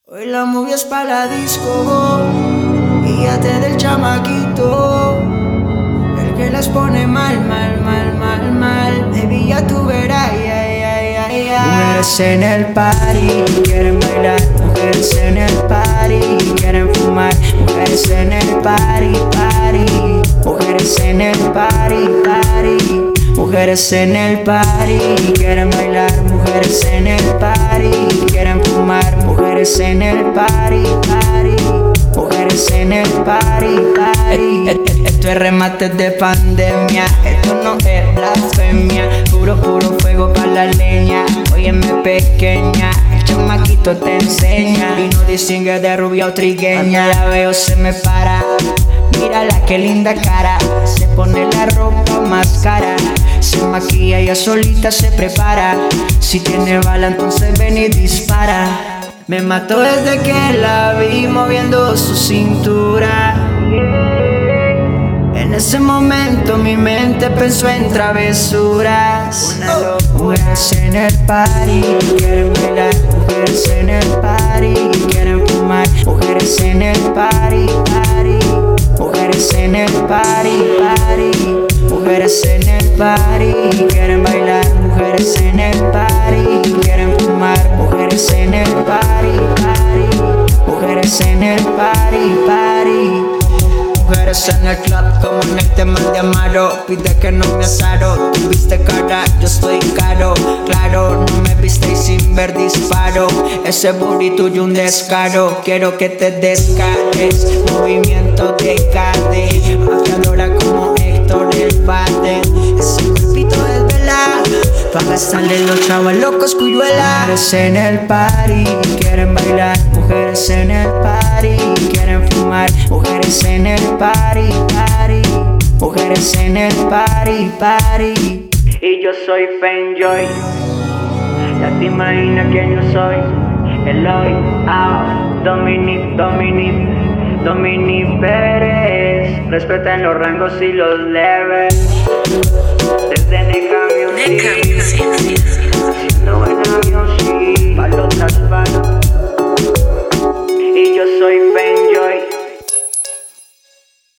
Hoy la movie es pa' la disco, guíate del chamaquito, el que las pone mal, baby ya tú verás, Mujeres en el party, quieren bailar, mujeres en el party, quieren fumar, mujeres en el party, mujeres en el party, mujeres en el party, quieren bailar, mujeres en el party, quieren fumar, mujeres en el party, mujeres en el party. Esto es remate de pandemia, esto no es blasfemia, puro fuego pa' la leña. Óyeme pequeña, el chamaquito te enseña y no distingue de rubia o trigueña. Cuando la veo se me para, mírala qué linda cara, se pone la ropa más cara, se maquilla y ella solita se prepara. Si tiene bala entonces ven y dispara. Me mató desde que la vi moviendo su cintura. En ese momento mi mente pensó en travesuras. Una locura. Mujeres en el party, quieren bailar, mujeres en el party, quieren fumar, mujeres en el party, mujeres en el party, mujeres en el party, quieren bailar, mujeres en el party, quieren fumar, mujeres en el party, mujeres en el party. Mujeres en el club como en el tema de Amaro, pide que no me asaro. Tú viste cara, yo estoy caro. Claro, no me viste y sin ver disparo. Ese booty tuyo un descaro. Quiero que te descargues. Movimiento de Cade, mafiadora como Héctor el Padre. Ese cuerpito es vela pa' gastarle los chavos locos cuyuela. Mujeres en el party, quieren bailar. Mujeres en el party, quieren fumar. Mujeres en el party, mujeres en el party. Y yo soy Fenjoy, ya te imaginas quién yo soy. Eloy, Dominic Pérez. Respeten los rangos y los levels. Desde Neca Music.